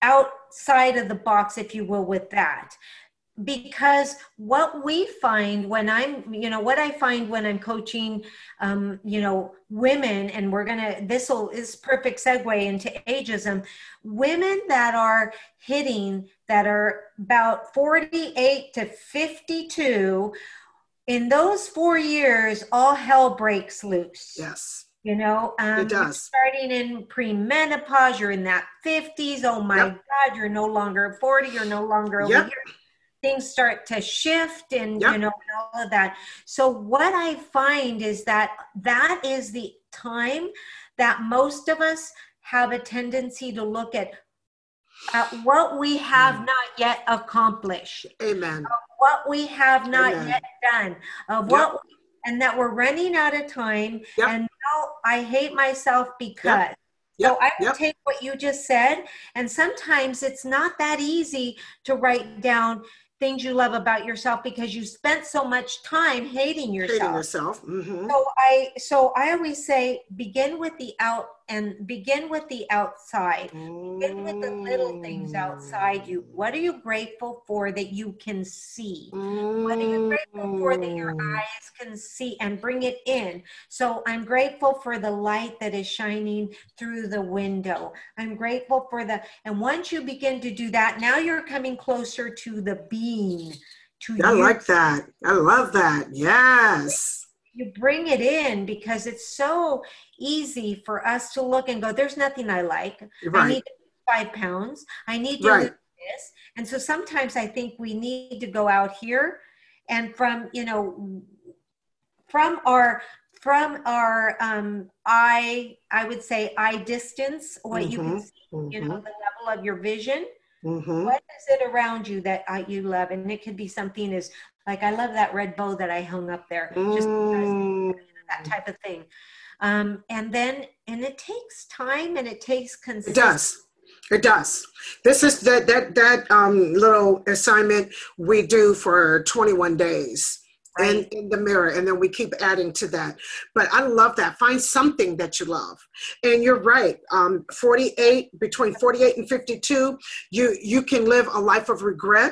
outside of the box, if you will, with that. Because what we find when I'm, you know, what I find when I'm coaching, um, you know, women, and we're going to, this will is perfect segue into ageism, women that are hitting, that are about forty-eight to fifty-two, in those four years, all hell breaks loose. Yes. You know, um, it does. Starting in premenopause, you're in that fifties. Oh my yep. God, you're no longer forty. You're no longer over yep. here. Things start to shift and, yep. you know, and all of that. So what I find is that that is the time that most of us have a tendency to look at uh, what we have mm. not yet accomplished. Amen. Of what we have not Amen. yet done. Of what, yep. we, and that we're running out of time. Yep. And now I hate myself because. Yep. Yep. So I would yep. take what you just said, and sometimes it's not that easy to write down things you love about yourself because you spent so much time hating yourself. Hating yourself. Mm-hmm. So I, so I always say, begin with the out and begin with the outside. Mm. Begin with the little things outside you. What are you grateful for that you can see? Mm. What are you grateful for that your eyes can see, and bring it in? So I'm grateful for the light that is shining through the window. I'm grateful for the, and once you begin to do that, now you're coming closer to the being. To I you. like that. I love that. Yes. You bring it in, because it's so easy for us to look and go, there's nothing I like. Right. I need to lose five pounds. I need to right. lose this. And so sometimes I think we need to go out here and from, you know, from our, from our um, eye, I would say eye distance, what mm-hmm. you can see, mm-hmm. you know, the level of your vision. Mm-hmm. What is it around you that uh, you love? And it could be something as like, I love that red bow that I hung up there, mm. just because, that type of thing. Um, and then, and it takes time and it takes consistency. It does. It does. This is that, that, that um, little assignment we do for twenty-one days. Right. In, in the mirror, and then we keep adding to that. But I love that. Find something that you love. And you're right. Um, forty-eight, between forty-eight and fifty-two, you, you can live a life of regret,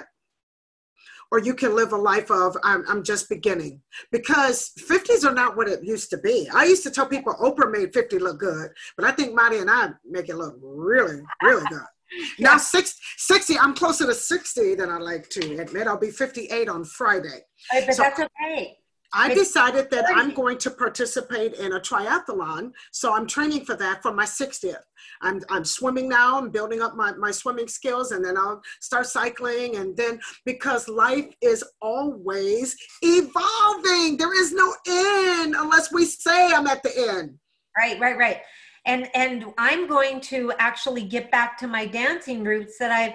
or you can live a life of, I'm, I'm just beginning. Because fifties are not what it used to be. I used to tell people Oprah made fifty look good, but I think Marty and I make it look really, really good. Yeah. Now, six, sixty, I'm closer to sixty than I like to admit. I'll be fifty-eight on Friday. Right, but so that's okay. I decided that I'm going to participate in a triathlon. So I'm training for that for my sixtieth. I'm, I'm swimming now. I'm building up my, my swimming skills, and then I'll start cycling. And then, because life is always evolving. There is no end unless we say I'm at the end. Right, right, right. And and I'm going to actually get back to my dancing roots that I've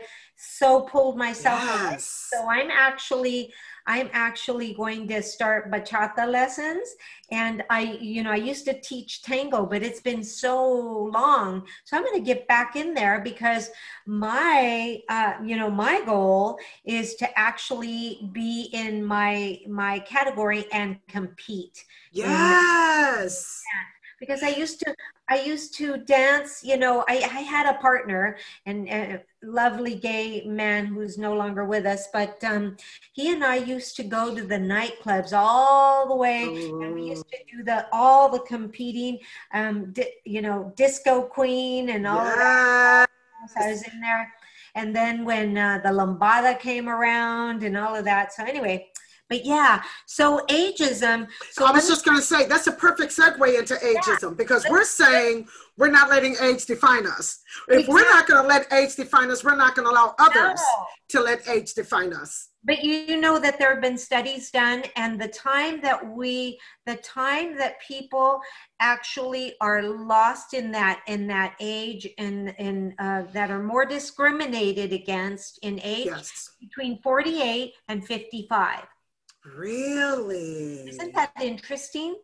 so pulled myself away. Yes. So I'm actually, I'm actually going to start bachata lessons. And I, you know, I used to teach tango, but it's been so long. So I'm going to get back in there because my, uh, you know, my goal is to actually be in my, my category and compete. Yes. And, because I used to, I used to dance, you know, I, I had a partner and a lovely gay man who's no longer with us, but um, he and I used to go to the nightclubs all the way. Ooh. And we used to do the, all the competing, um, di- you know, disco queen and all Yes. of that. I was in there. And then when uh, the lambada came around and all of that. So anyway, but yeah, so ageism. So I was let me- just going to say, that's a perfect segue into ageism, Yeah. because we're saying we're not letting age define us. If we're not going to let age define us, we're not going to allow others No. to let age define us. But you know that there have been studies done, and the time that we, the time that people actually are lost in that, in that age, and in uh, that are more discriminated against in age, Yes. between forty-eight and fifty-five. Really? Isn't that interesting?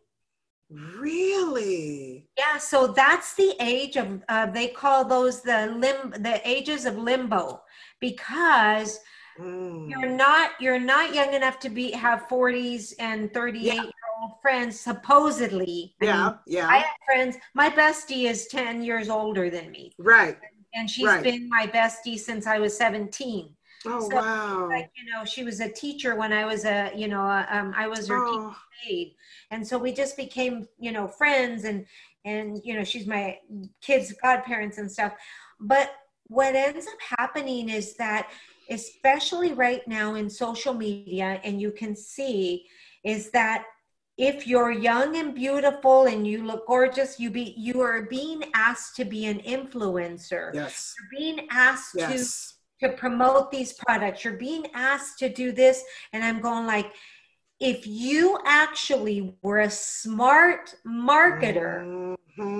Really? Yeah. So that's the age of. Uh, they call those the lim, the ages of limbo, because Mm. you're not you're not young enough to be have forties and thirty-eight Yeah. year old friends, supposedly. I Yeah, mean, yeah. I have friends. My bestie is ten years older than me, Right. and she's Right. been my bestie since I was seventeen. Oh, So, wow. like, you know, she was a teacher when I was a, you know, uh, um, I was her Oh, teacher aide, and so we just became, you know, friends, and and you know, she's my kids' godparents and stuff. But what ends up happening is that, especially right now in social media, and you can see, is that if you're young and beautiful and you look gorgeous, you be you are being asked to be an influencer. yes. You're being asked to Yes. to promote these products. You're being asked to do this. And I'm going like, if you actually were a smart marketer,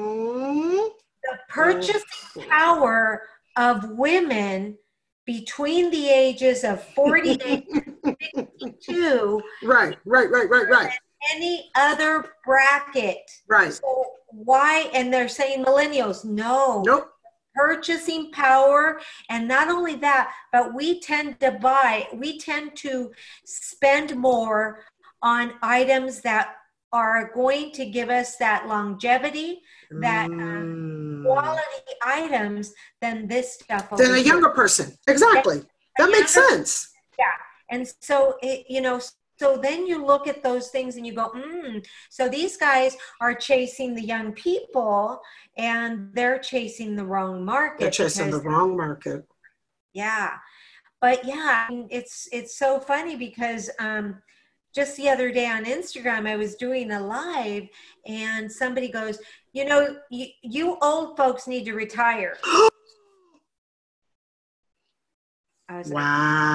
Mhm. the purchasing power of women between the ages of forty-eight and fifty-two, Right, right, right, right, right. any other bracket. Right. So why? And they're saying millennials. No. Nope. Purchasing power. And not only that, but we tend to buy, we tend to spend more on items that are going to give us that longevity, that um, Mm. quality items than this stuff over Than a here. younger person. Exactly. That makes younger- sense. Yeah. And so, it, you know, so then you look at those things and you go, mm, so these guys are chasing the young people and they're chasing the wrong market. They're chasing the because- wrong market. Yeah. But yeah, I mean, it's, it's so funny because um, just the other day on Instagram, I was doing a live and somebody goes, you know, you, you old folks need to retire. I was like,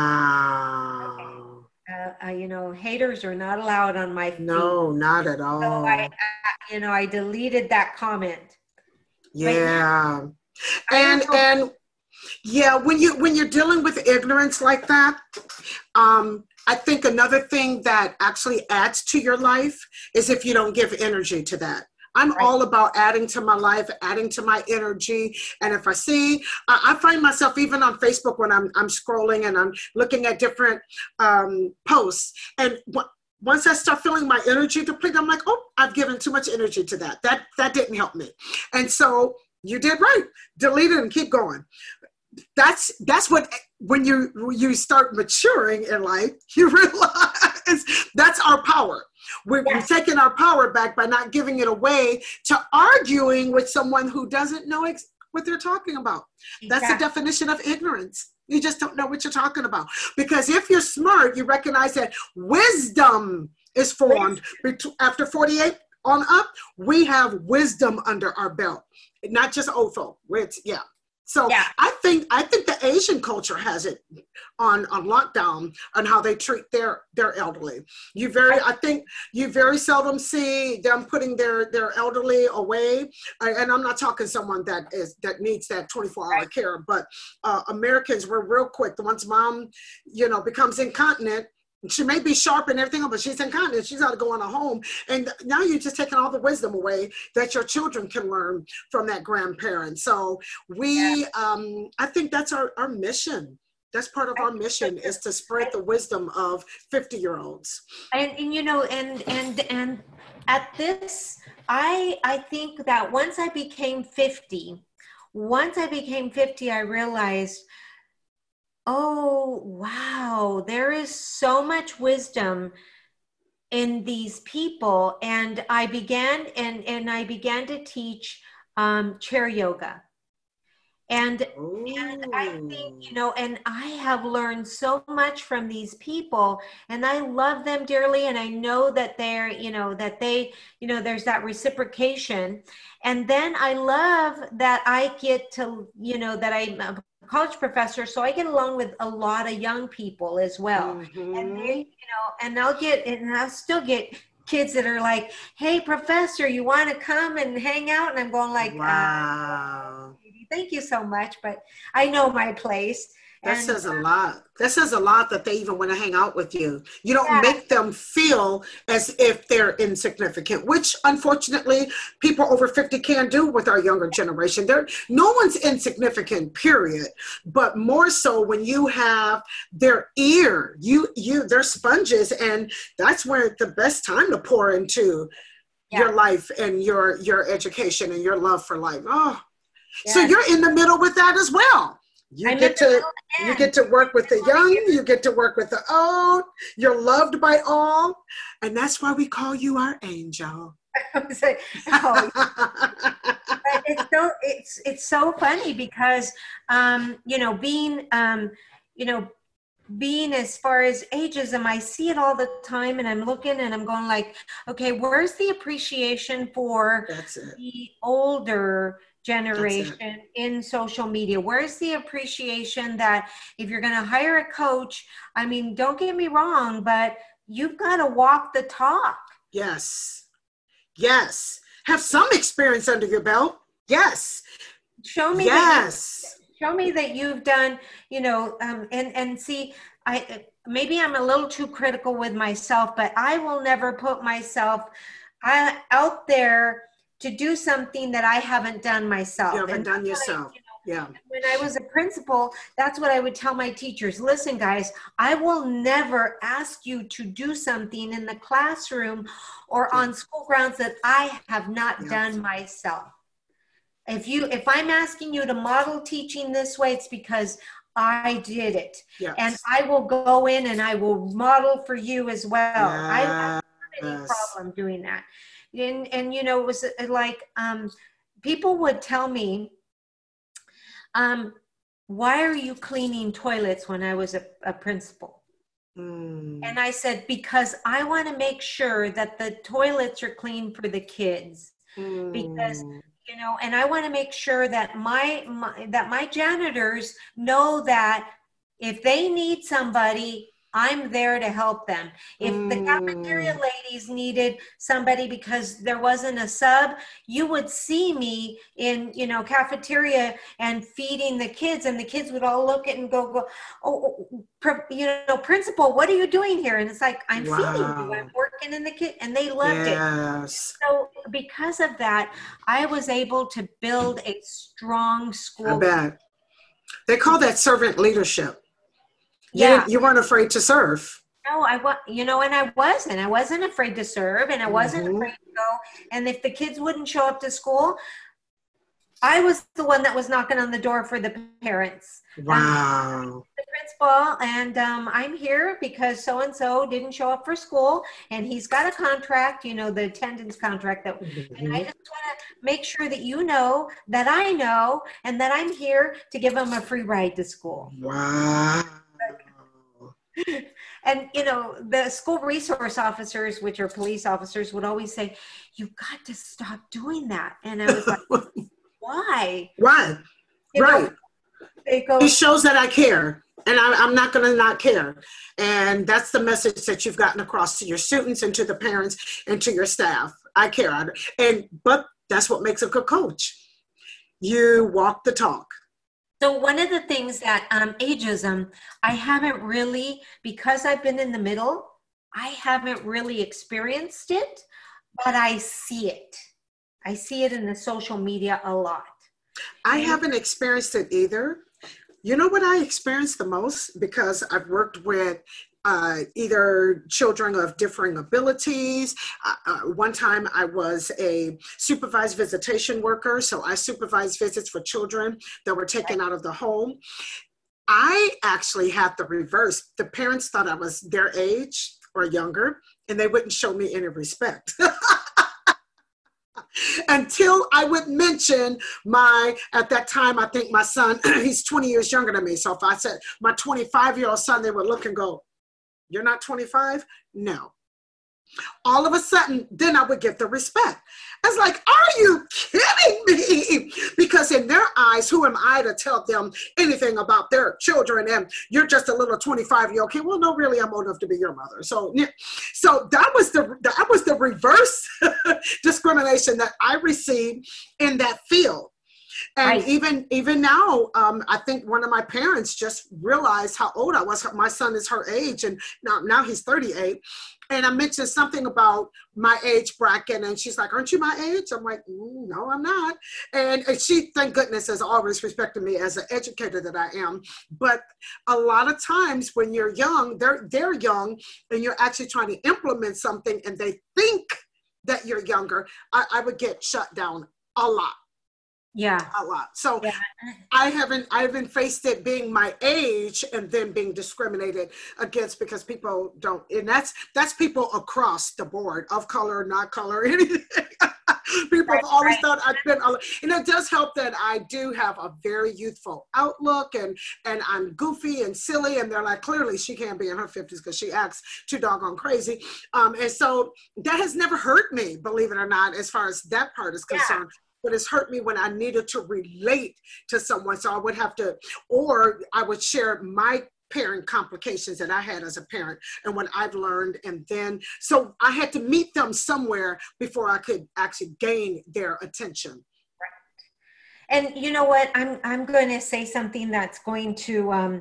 Wow. uh, uh, you know, haters are not allowed on my feed. No, not at So all. I, I, you know, I deleted that comment. Yeah. I And don't know. and yeah, when you when you're dealing with ignorance like that, um, I think another thing that actually adds to your life is if you don't give energy to that. I'm Right. all about adding to my life, adding to my energy. And if I see, I, I find myself even on Facebook when I'm I'm scrolling and I'm looking at different um, posts. And w- once I start feeling my energy deplete, I'm like, oh, I've given too much energy to that. That that didn't help me. And so you did right. Delete it and keep going. That's that's what when you when you start maturing in life, you realize that's our power. We're, Yes. we're taking our power back by not giving it away to arguing with someone who doesn't know ex- what they're talking about. That's the Exactly. definition of ignorance. You just don't know what you're talking about. Because if you're smart, you recognize that wisdom is formed bet- after forty-eight on up. We have wisdom under our belt, not just old folk. It's, yeah. So Yeah. I think I think the Asian culture has it on, on lockdown on how they treat their their elderly. You very I think you very seldom see them putting their their elderly away. And I'm not talking someone that is that needs that twenty-four hour Right. care, but uh, Americans were real quick. The once mom, you know, becomes incontinent, she may be sharp and everything, but she's incontinent. She's got to go in a home. And now you're just taking all the wisdom away that your children can learn from that grandparent. So we, Yeah. um, I think that's our, our mission. That's part of I our think mission, so is to too. spread the wisdom of fifty year olds. And, and you know, and and and at this, I I think that once I became fifty, once I became fifty, I realized, oh wow, there is so much wisdom in these people. And I began and and I began to teach um, chair yoga. And and I think, you Ooh. know, and I have learned so much from these people, and I love them dearly. And I know that they're, you know, that they, you know, there's that reciprocation. And then I love that I get to, you know, that I'm a college professor, so I get along with a lot of young people as well. And they, Mm-hmm. you know, and I'll get, and I'll still get kids that are like, hey, professor, you want to come and hang out? And I'm going like, uh, Wow. thank you so much, but I know my place. That And says a lot. That says a lot that they even want to hang out with you. You don't yeah, make them feel as if they're insignificant, which unfortunately people over fifty can do with our younger generation. There, no one's insignificant, period. But more so when you have their ear, you, you, they're sponges, and that's where the best time to pour into yeah, your life and your your education and your love for life. Oh, so yes. you're in the middle with that as well. You I'm in get the to middle you end. get to work with I the want to young, give, you get to work with the old, you're loved by all, and that's why we call you our angel. I was like, oh, but it's so it's it's so funny because um, you know, being um, you know, being as far as ageism, I see it all the time, and I'm looking and I'm going like, okay, where's the appreciation for That's it. the older That's it. generation in social media? Where's the appreciation that if you're going to hire a coach, I mean, don't get me wrong, but you've got to walk the talk. Yes. Yes. Have some experience under your belt. Yes. Show me that you Yes. show me that you've done, you know, um, and and see, I maybe I'm a little too critical with myself, but I will never put myself I, out there to do something that I haven't done You myself. haven't And done that's what I, yourself. you Yeah. know, when I was a principal, that's what I would tell my teachers. Listen, guys, I will never ask you to do something in the classroom or Yeah. on school grounds that I have not Yeah. done myself. If you, if I'm asking you to model teaching this way, it's because I did it. Yes. And I will go in and I will model for you as well. I, I don't have any Yes. problem doing that. And, and, you know, it was like, um, people would tell me, um, why are you cleaning toilets when I was a, a principal? Mm. And I said, because I want to make sure that the toilets are clean for the kids. Mm. Because, you know, and I want to make sure that my, my that my janitors know that if they need somebody, I'm there to help them. If Mm. the cafeteria ladies needed somebody because there wasn't a sub, you would see me in, you know, cafeteria and feeding the kids, and the kids would all look at and go, go, oh, you know, principal, what are you doing here? And it's like, I'm Wow. feeding you. I'm working in the kid, and they loved Yes. it. So because of that, I was able to build a strong school. I bet. They call that servant leadership. You Yeah. didn't, you weren't afraid to serve. No, I was, you know, and I wasn't. I wasn't afraid to serve, and I wasn't Mhm. afraid to go. And if the kids wouldn't show up to school, I was the one that was knocking on the door for the parents. Wow. Um, the principal, and um, I'm here because so-and-so didn't show up for school, and he's got a contract, you know, the attendance contract. That, Mhm. and I just want to make sure that you know that I know, and that I'm here to give him a free ride to school. Wow. And, you know, the school resource officers, which are police officers, would always say, you've got to stop doing that. And I was like, why? Why? Right. It goes, it shows that I care. And I, I'm not going to not care. And that's the message that you've gotten across to your students and to the parents and to your staff. I care. And but that's what makes a good coach. You walk the talk. So one of the things that um, ageism, I haven't really, because I've been in the middle, I haven't really experienced it, but I see it. I see it in the social media a lot. I haven't experienced it either. You know what I experienced the most? Because I've worked with uh, either children of differing abilities. Uh, uh, one time I was a supervised visitation worker, so I supervised visits for children that were taken out of the home. I actually had the reverse. The parents thought I was their age or younger, and they wouldn't show me any respect. Until I would mention my, at that time, I think my son, he's twenty years younger than me. So if I said my twenty-five-year-old son, they would look and go, "You're not twenty-five?" No. All of a sudden, then I would get the respect. I was like, are you kidding me? Because in their eyes, who am I to tell them anything about their children? And you're just a little twenty-five-year-old kid. Well, no, really, I'm old enough to be your mother. So, so that was the that was the reverse discrimination that I received in that field. And right. even even now, um, I think one of my parents just realized how old I was. My son is her age, and now, now he's thirty-eight. And I mentioned something about my age bracket, and she's like, "Aren't you my age?" I'm like, mm, "No, I'm not." And, and she, thank goodness, has always respected me as an educator that I am. But a lot of times when you're young, they're they're young, and you're actually trying to implement something, and they think that you're younger. I, I would get shut down a lot. Yeah, a lot. So yeah. I haven't I haven't faced it being my age and then being discriminated against because people don't, and that's that's people across the board, of color, not color, anything. People right, have always right. thought I've been, and it does help that I do have a very youthful outlook, and and I'm goofy and silly, and they're like, clearly she can't be in her fifties because she acts too doggone crazy. Um, and so that has never hurt me, believe it or not, as far as that part is concerned. Yeah. But it's hurt me when I needed to relate to someone. So I would have to, or I would share my parent complications that I had as a parent and what I've learned. And then, so I had to meet them somewhere before I could actually gain their attention. Right. And you know what? I'm, I'm going to say something that's going to um,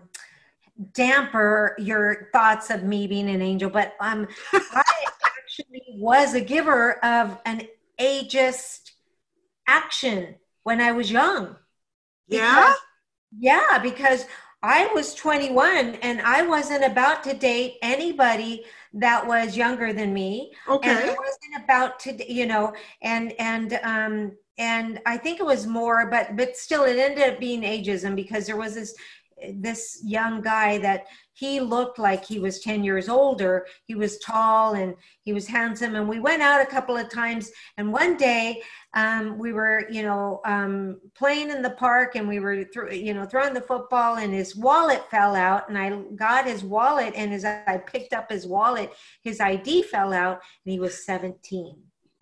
damper your thoughts of me being an angel. But um, I actually was a giver of an ageist action when I was young. Because, yeah? Yeah, because I was twenty-one and I wasn't about to date anybody that was younger than me. Okay. And I wasn't about to, you know, and, and, um, and I think it was more, but, but still it ended up being ageism because there was this, this young guy that he looked like he was ten years older. He was tall and he was handsome. And we went out a couple of times. And one day um, we were, you know, um, playing in the park and we were, th- you know, throwing the football and his wallet fell out. And I got his wallet, and as I picked up his wallet, his I D fell out and he was seventeen.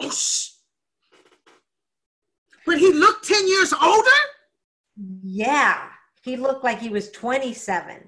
But he looked ten years older? Yeah. He looked like he was twenty-seven.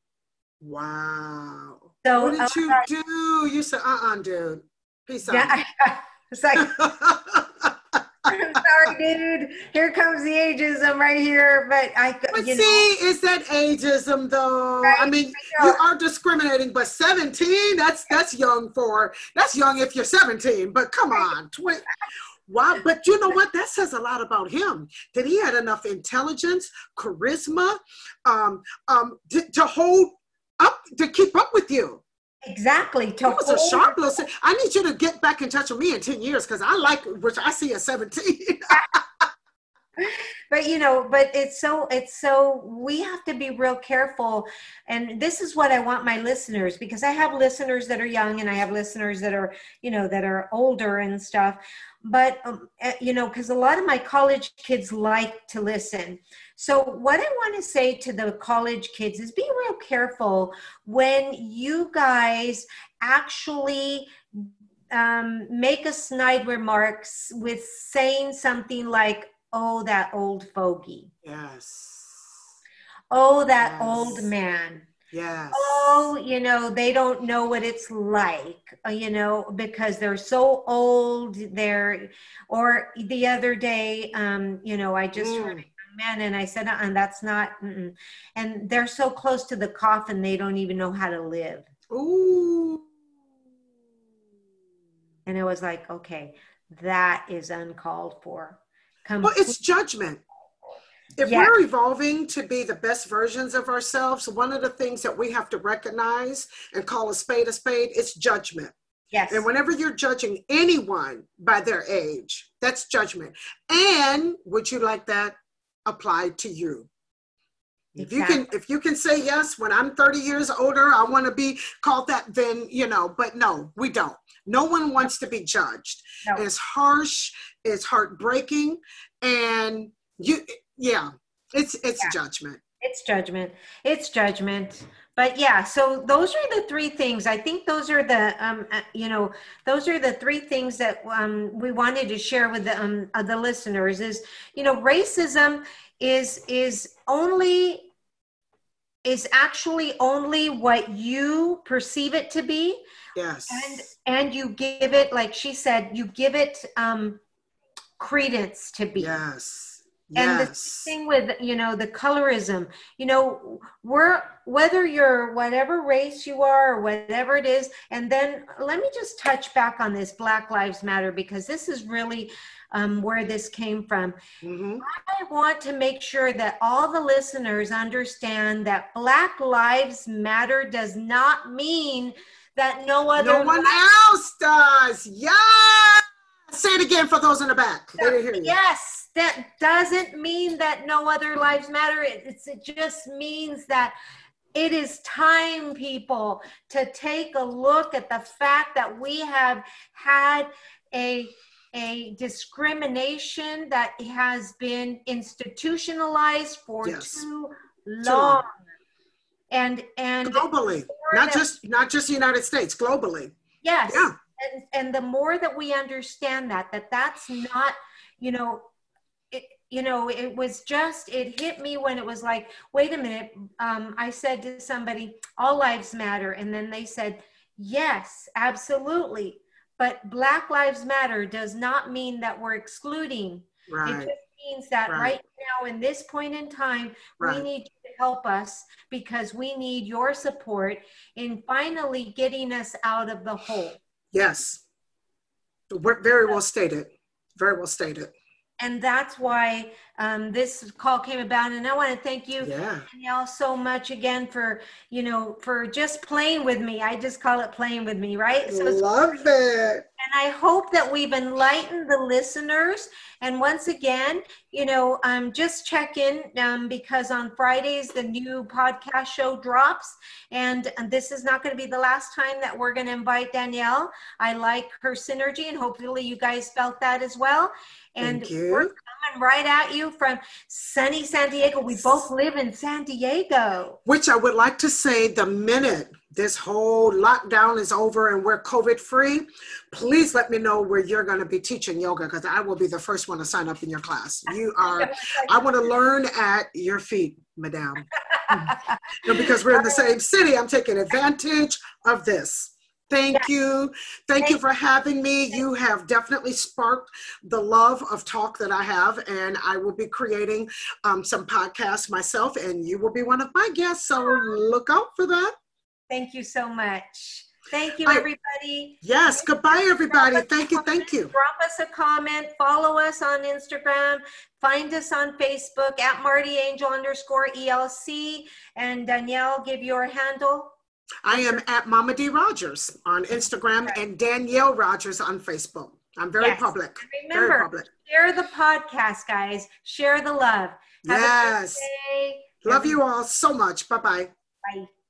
Wow. So what did uh, you do? You said, uh-uh, dude. Peace out. Yeah, I, I was like, I'm sorry, dude. Here comes the ageism right here. But I, but you see, know, is that ageism though? right? I mean, I you are discriminating, but seventeen, that's that's young for, that's young if you're seventeen, but come on, twenty. Wow, but you know what? That says a lot about him. That he had enough intelligence, charisma, um, um, to, to hold up, to keep up with you. Exactly. He was a sharp little. I need you to get back in touch with me in ten years because I like which I see at seventeen. But you know, but it's so it's so we have to be real careful. And this is what I want my listeners, because I have listeners that are young and I have listeners that are, you know, that are older and stuff. But, um, you know, because a lot of my college kids like to listen. So what I want to say to the college kids is be real careful when you guys actually um, make a snide remarks with saying something like, oh, that old fogey. Yes. Oh, that Yes. old man. Yes. Oh, you know, they don't know what it's like, uh, you know, because they're so old. They're, or the other day, um, you know, I just heard a Mm. young man and I said, uh, and that's not, mm-mm. And they're so close to the coffin, they don't even know how to live. Ooh. And it was like, okay, that is uncalled for. Well, it's judgment. If Yes. we're evolving to be the best versions of ourselves, one of the things that we have to recognize and call a spade a spade is judgment. Yes. And whenever you're judging anyone by their age, that's judgment. And would you like that applied to you? If Exactly. you can, if you can say yes, when I'm thirty years older, I want to be called that, then, you know, but no, we don't. No one wants to be judged. No. It's harsh, it's heartbreaking, and you, yeah, it's, it's Yeah. judgment. It's judgment. It's judgment. But yeah, so those are the three things. I think those are the, um, uh, you know, those are the three things that um, we wanted to share with the, um, uh, the listeners is, you know, racism is, is only, is actually only what you perceive it to be. Yes. And, and you give it, like she said, you give it um, credence to be. Yes. And the Yes. thing with, you know, the colorism, you know, we're, whether you're whatever race you are or whatever it is. And then let me just touch back on this Black Lives Matter, because this is really um, where this came from. Mm-hmm. I want to make sure that all the listeners understand that Black Lives Matter does not mean that no other No one life- else does. Yeah. Say it again for those in the back. They didn't hear you. Yes, that doesn't mean that no other lives matter. It, it's, it just means that it is time, people, to take a look at the fact that we have had a, a discrimination that has been institutionalized for Yes. too long. Too long. And, and globally, not just, not just the United States, globally. yes. Yeah. And, and the more that we understand that, that that's not, you know, it, you know, it was just, it hit me when it was like, wait a minute. Um, I said to somebody, all lives matter. And then they said, yes, absolutely. But Black Lives Matter does not mean that we're excluding. Right. It just means that Right. right now, in this point in time, Right. we need you to help us because we need your support in finally getting us out of the hole. Yes. Very well stated. Very well stated. And that's why um, this call came about. And I want to thank you, Yeah. Danielle, so much again for, you know, for just playing with me. I just call it playing with me, right? So it's Love it. And I hope that we've enlightened the listeners. And once again, you know, um, just check in um, because on Fridays, the new podcast show drops. And, and this is not going to be the last time that we're going to invite Danielle. I like her synergy, and hopefully you guys felt that as well. And Thank you. we're coming right at you from sunny San Diego. We both live in San Diego. Which I would like to say, the minute this whole lockdown is over and we're COVID free, please let me know where you're going to be teaching yoga, because I will be the first one to sign up in your class. You are, I want to learn at your feet, madam. You know, because we're in the same city, I'm taking advantage of this. Thank you. Thank you for having me. You have definitely sparked the love of talk that I have, and I will be creating um, some podcasts myself, and you will be one of my guests, so look out for that. Thank you so much. Thank you, I, everybody. Yes, goodbye, everybody. Thank you, thank you. Drop us a comment, follow us on Instagram, find us on Facebook at Marty Angel underscore E L C, and Danielle, give your handle. I am at Mama D Rogers on Instagram and Danielle Rogers on Facebook. I'm very yes. public. And remember, very public. Share the podcast, guys. Share the love. Have yes. a good day. Love you all so much. Bye-bye. Bye.